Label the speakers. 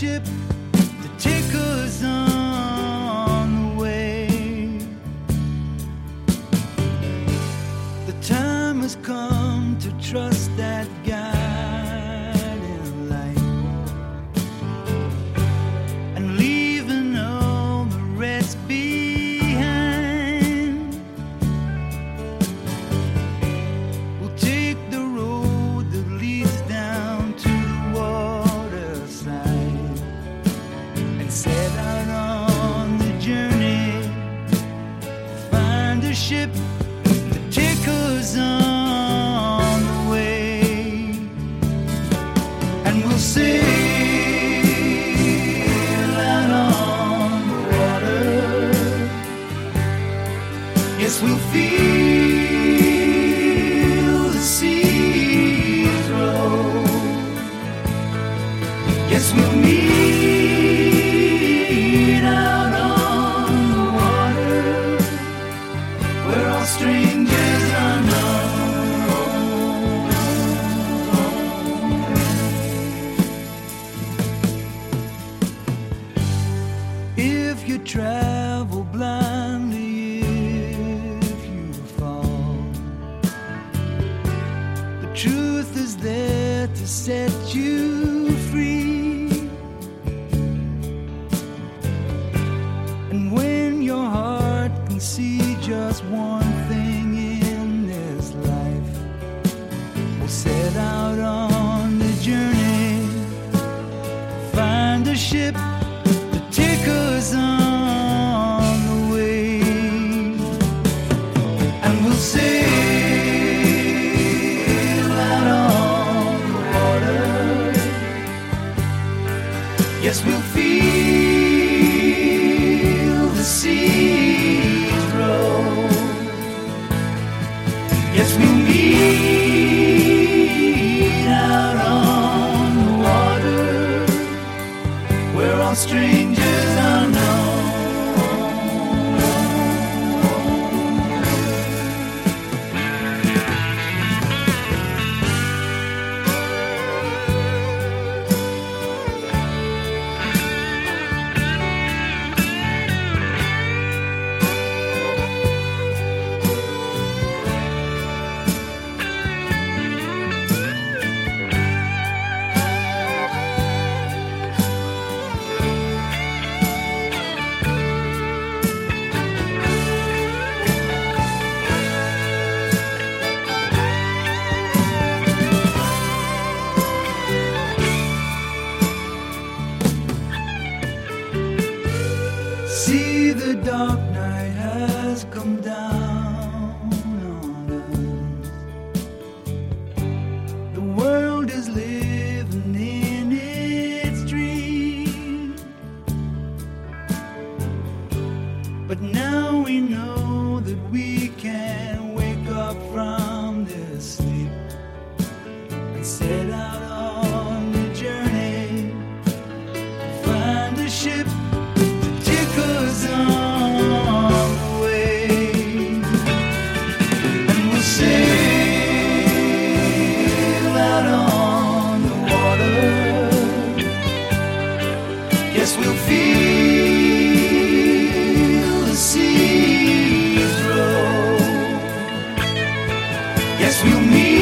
Speaker 1: ship to take us on the way. The time has come to trust that guiding light, and leaving all the rest behind. We'll take the road that leads down to the waterside and set out on the journey to find a ship to take us on the way. And we'll sail out on the water. Yes, we'll feel the seas roll. Yes, we'll meet out on the water where all strangers are known. If you travel blindly, if you fall, the truth is there to set you free. And when your heart can see just one thing in this life, we'll set out on the journey, find a ship to take us on the way. And we'll sail out on the water. Yes, we'll feel the seas roll. Yes, we'll meet out on the water where all strangers are known. See, the dark night has come down on us. The world is living in its dream, but now we know that we can wake up from this sleep and set out on the journey, find a ship on the way. And we'll sail out on the water. Yes, we'll feel the seas roll. Yes, we'll meet